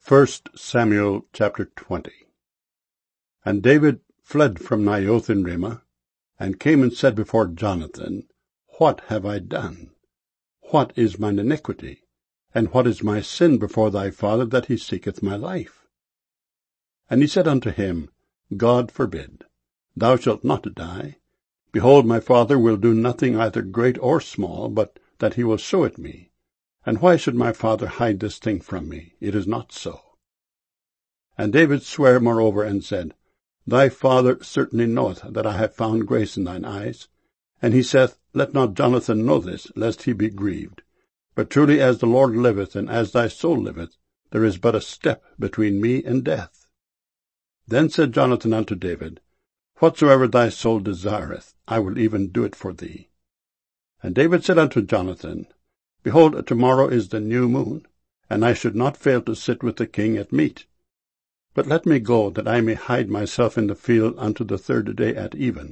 1 Samuel chapter 20. And David fled from Naioth in Ramah, and came and said before Jonathan, What have I done? What is mine iniquity? And what is my sin before thy father, that he seeketh my life? And he said unto him, God forbid. Thou shalt not die. Behold, my father will do nothing either great or small, but that he will show it me. And why should my father hide this thing from me? It is not so. And David sware moreover, and said, Thy father certainly knoweth that I have found grace in thine eyes. And he saith, Let not Jonathan know this, lest he be grieved. But truly as the Lord liveth, and as thy soul liveth, there is but a step between me and death. Then said Jonathan unto David, Whatsoever thy soul desireth, I will even do it for thee. And David said unto Jonathan, Behold, tomorrow is the new moon, and I should not fail to sit with the king at meat. But let me go, that I may hide myself in the field unto the third day at even.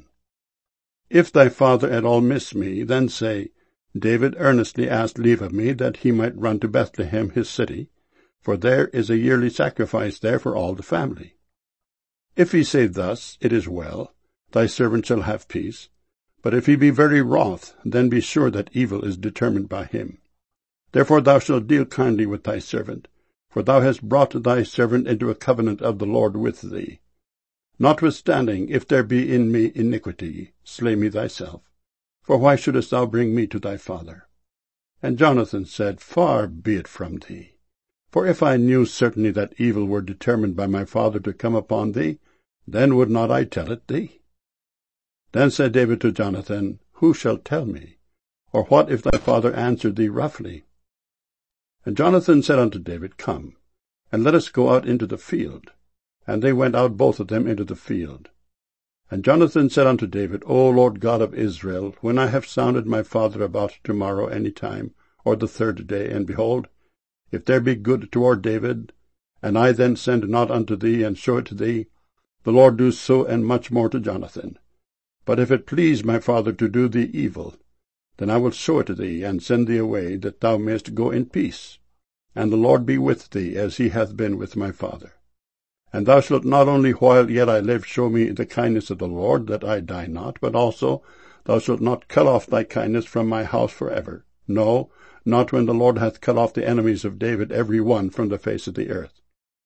If thy father at all miss me, then say, David earnestly asked leave of me, that he might run to Bethlehem his city, for there is a yearly sacrifice there for all the family. If he say thus, It is well, thy servant shall have peace. But if he be very wroth, then be sure that evil is determined by him. Therefore thou shalt deal kindly with thy servant, for thou hast brought thy servant into a covenant of the Lord with thee. Notwithstanding, if there be in me iniquity, slay me thyself. For why shouldest thou bring me to thy father? And Jonathan said, Far be it from thee. For if I knew certainly that evil were determined by my father to come upon thee, then would not I tell it thee? Then said David to Jonathan, Who shall tell me? Or what if thy father answer thee roughly? And Jonathan said unto David, Come, and let us go out into the field. And they went out both of them into the field. And Jonathan said unto David, O Lord God of Israel, when I have sounded my father about tomorrow any time, or the third day, and behold, if there be good toward David, and I then send not unto thee, and show it to thee, the Lord do so and much more to Jonathan. But if it please my father to do thee evil, then I will show it to thee, and send thee away, that thou mayest go in peace. And the Lord be with thee, as he hath been with my father. And thou shalt not only while yet I live show me the kindness of the Lord, that I die not, but also thou shalt not cut off thy kindness from my house forever. No, not when the Lord hath cut off the enemies of David every one from the face of the earth.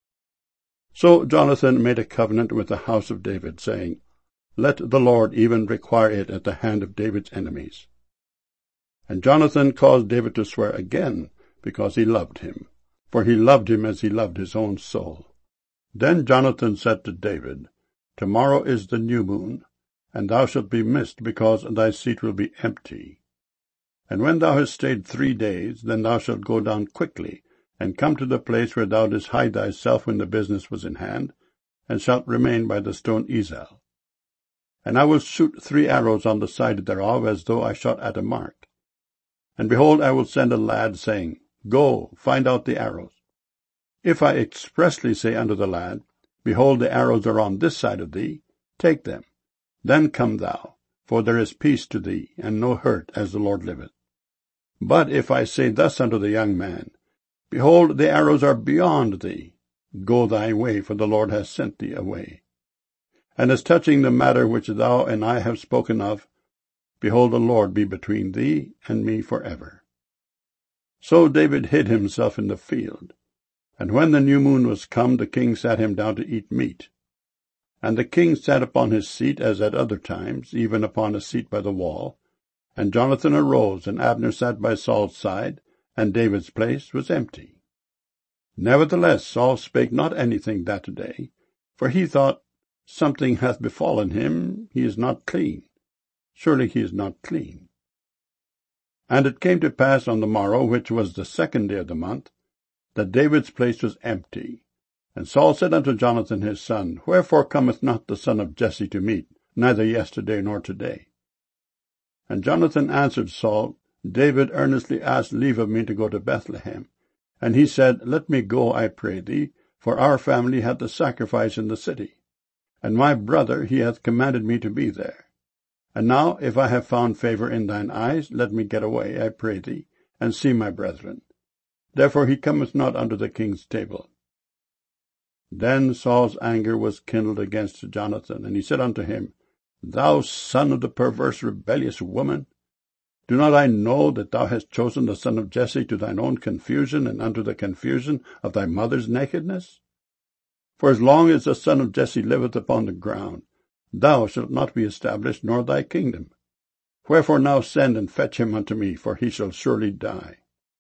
So Jonathan made a covenant with the house of David, saying, Let the Lord even require it at the hand of David's enemies. And Jonathan caused David to swear again, because he loved him, for he loved him as he loved his own soul. Then Jonathan said to David, Tomorrow is the new moon, and thou shalt be missed, because thy seat will be empty. And when thou hast stayed 3 days, then thou shalt go down quickly, and come to the place where thou didst hide thyself when the business was in hand, and shalt remain by the stone Ezel. And I will shoot 3 arrows on the side thereof, as though I shot at a mark. And behold, I will send a lad, saying, Go, find out the arrows. If I expressly say unto the lad, Behold, the arrows are on this side of thee, take them. Then come thou, for there is peace to thee, and no hurt, as the Lord liveth. But if I say thus unto the young man, Behold, the arrows are beyond thee, go thy way, for the Lord hath sent thee away. And as touching the matter which thou and I have spoken of, behold, the Lord be between thee and me forever. So David hid himself in the field. And when the new moon was come, the king sat him down to eat meat. And the king sat upon his seat, as at other times, even upon a seat by the wall. And Jonathan arose, and Abner sat by Saul's side, and David's place was empty. Nevertheless Saul spake not anything that day, for he thought, Something hath befallen him, he is not clean. Surely he is not clean. And it came to pass on the morrow, which was the 2nd day of the month, that David's place was empty. And Saul said unto Jonathan his son, Wherefore cometh not the son of Jesse to meat, neither yesterday nor today? And Jonathan answered Saul, David earnestly asked leave of me to go to Bethlehem. And he said, Let me go, I pray thee, for our family hath a sacrifice in the city. And my brother, he hath commanded me to be there. And now, if I have found favor in thine eyes, let me get away, I pray thee, and see my brethren. Therefore he cometh not unto the king's table. Then Saul's anger was kindled against Jonathan, and he said unto him, Thou son of the perverse rebellious woman, do not I know that thou hast chosen the son of Jesse to thine own confusion, and unto the confusion of thy mother's nakedness? For as long as the son of Jesse liveth upon the ground, thou shalt not be established, nor thy kingdom. Wherefore now send and fetch him unto me, for he shall surely die.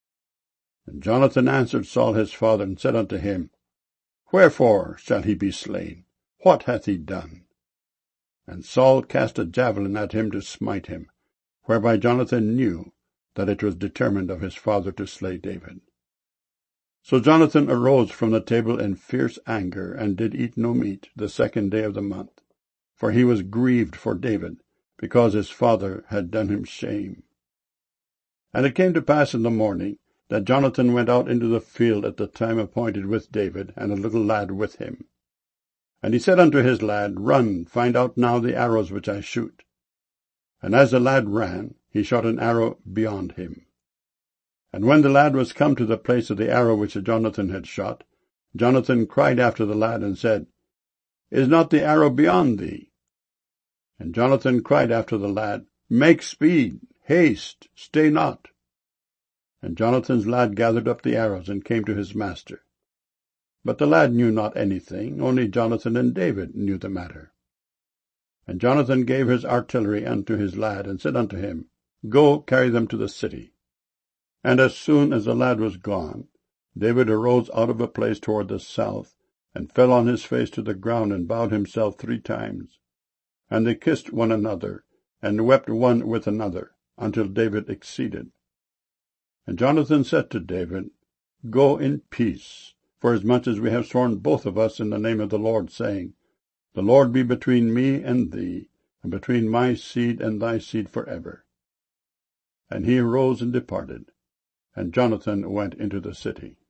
And Jonathan answered Saul his father, and said unto him, Wherefore shall he be slain? What hath he done? And Saul cast a javelin at him to smite him, whereby Jonathan knew that it was determined of his father to slay David. So Jonathan arose from the table in fierce anger, and did eat no meat the 2nd day of the month, for he was grieved for David, because his father had done him shame. And it came to pass in the morning, that Jonathan went out into the field at the time appointed with David, and a little lad with him. And he said unto his lad, Run, find out now the arrows which I shoot. And as the lad ran, he shot an arrow beyond him. And when the lad was come to the place of the arrow which Jonathan had shot, Jonathan cried after the lad, and said, Is not the arrow beyond thee? And Jonathan cried after the lad, Make speed, haste, stay not. And Jonathan's lad gathered up the arrows, and came to his master. But the lad knew not anything, only Jonathan and David knew the matter. And Jonathan gave his artillery unto his lad, and said unto him, Go, carry them to the city. And as soon as the lad was gone, David arose out of a place toward the south, and fell on his face to the ground, and bowed himself 3 times. And they kissed one another, and wept one with another, until David exceeded. And Jonathan said to David, Go in peace, forasmuch as we have sworn both of us in the name of the Lord, saying, The Lord be between me and thee, and between my seed and thy seed forever. And he arose and departed, and Jonathan went into the city.